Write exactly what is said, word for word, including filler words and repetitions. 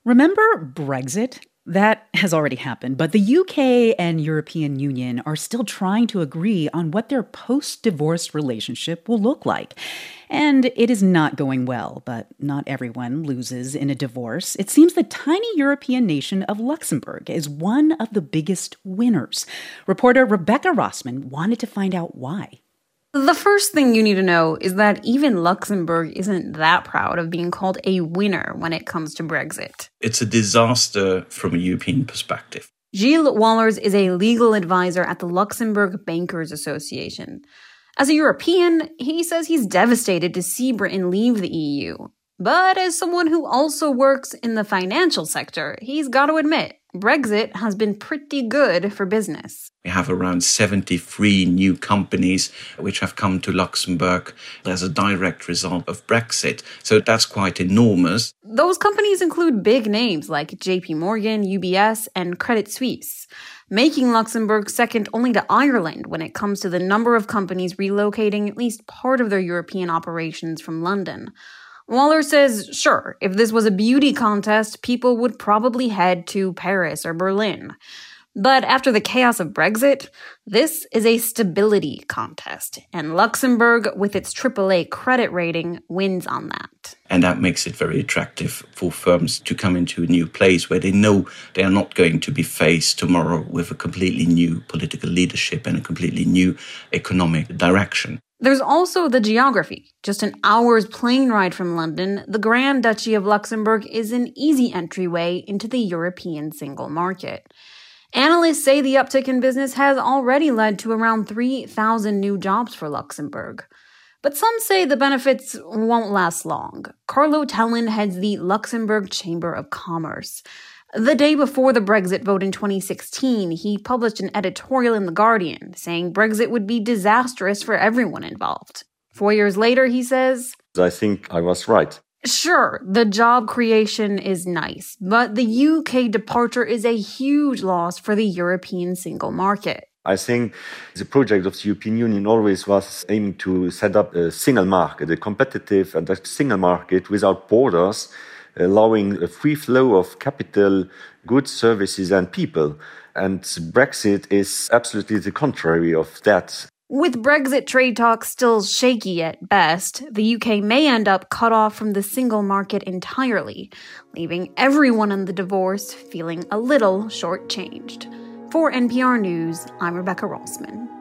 Remember Brexit? That has already happened, but the U K and European Union are still trying to agree on what their post-divorce relationship will look like. And it is not going well, but not everyone loses in a divorce. It seems the tiny European nation of Luxembourg is one of the biggest winners. Reporter Rebecca Rossman wanted to find out why. The first thing you need to know is that even Luxembourg isn't that proud of being called a winner when it comes to Brexit. It's a disaster from a European perspective. Gilles Wallers is a legal advisor at the Luxembourg Bankers Association. As a European, he says he's devastated to see Britain leave the E U. But as someone who also works in the financial sector, he's got to admit, Brexit has been pretty good for business. We have around seventy-three new companies which have come to Luxembourg as a direct result of Brexit. So that's quite enormous. Those companies include big names like J P Morgan, U B S, and Credit Suisse, making Luxembourg second only to Ireland when it comes to the number of companies relocating at least part of their European operations from London. Waller says, sure, if this was a beauty contest, people would probably head to Paris or Berlin. But after the chaos of Brexit, this is a stability contest, and Luxembourg, with its triple A credit rating, wins on that. And that makes it very attractive for firms to come into a new place where they know they are not going to be faced tomorrow with a completely new political leadership and a completely new economic direction. There's also the geography. Just an hour's plane ride from London, the Grand Duchy of Luxembourg is an easy entryway into the European single market. Analysts say the uptick in business has already led to around three thousand new jobs for Luxembourg. But some say the benefits won't last long. Carlo Tellin heads the Luxembourg Chamber of Commerce. The day before the Brexit vote in twenty sixteen, he published an editorial in The Guardian saying Brexit would be disastrous for everyone involved. Four years later, he says, I think I was right. Sure, the job creation is nice, but the U K departure is a huge loss for the European single market. I think the project of the European Union always was aiming to set up a single market, a competitive and a single market without borders, allowing a free flow of capital, goods, services, and people. And Brexit is absolutely the contrary of that. With Brexit trade talks still shaky at best, the U K may end up cut off from the single market entirely, leaving everyone in the divorce feeling a little shortchanged. For N P R News, I'm Rebecca Rossman.